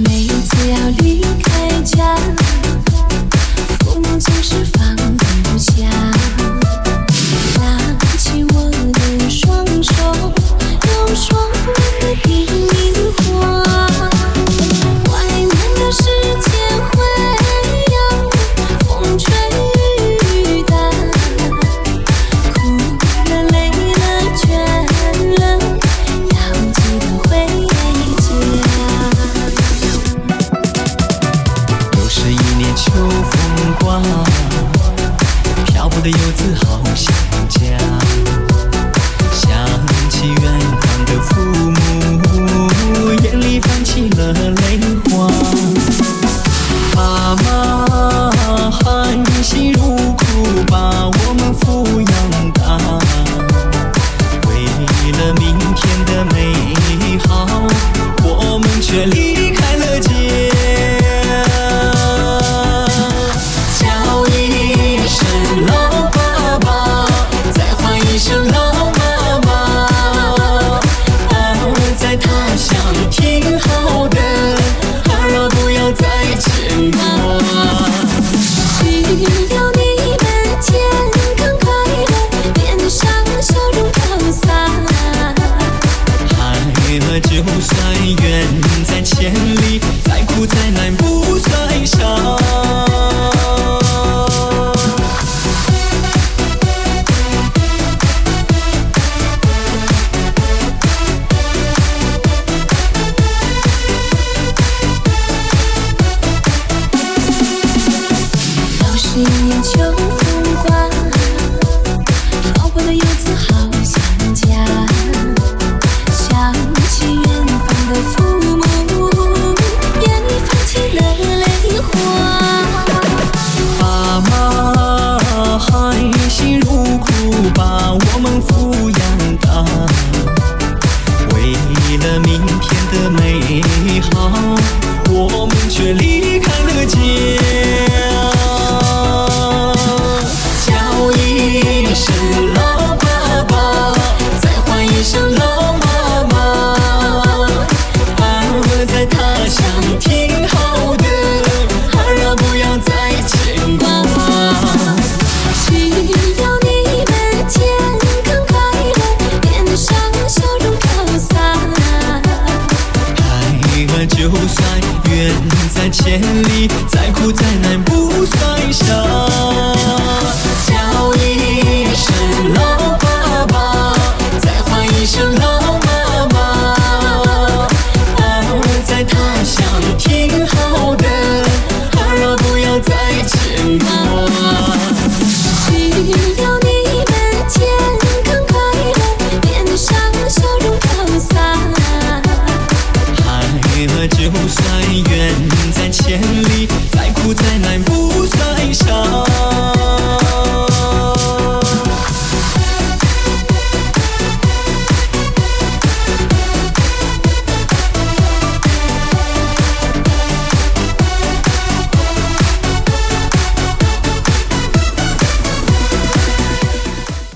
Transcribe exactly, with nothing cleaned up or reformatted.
每次要离开家，父母总是放不下，拉起我的双手，用说不完的叮咛话。外面的世界会让风吹雨打，哭了累了倦了，要记得回家。 又是一年秋风刮，漂泊的游子好想家，想起远方的父母，眼里泛起了泪花。爸妈含辛茹苦把我们抚养大，为了明天的美好，我们却离开了家。叫一声老爸爸，再唤一声老妈妈，儿在他乡挺好的，儿啊不要再牵挂。 只要你们健康快乐，脸上笑容飘洒， 孩儿就算远在千里，再苦再难不算啥。 又是一年秋风刮，漂泊的游子好想家，想起远方的父母，眼里泛起了泪花。 爸妈含辛茹苦把我们抚养大，为了明天的美好，我们却离开了家。叫一声老爸爸，再唤一声老妈妈，儿在他乡挺好的，儿啊不要再牵挂。 只要你们健康快乐，脸上笑容飘洒， 孩儿就算远在千里，再苦再难不算啥。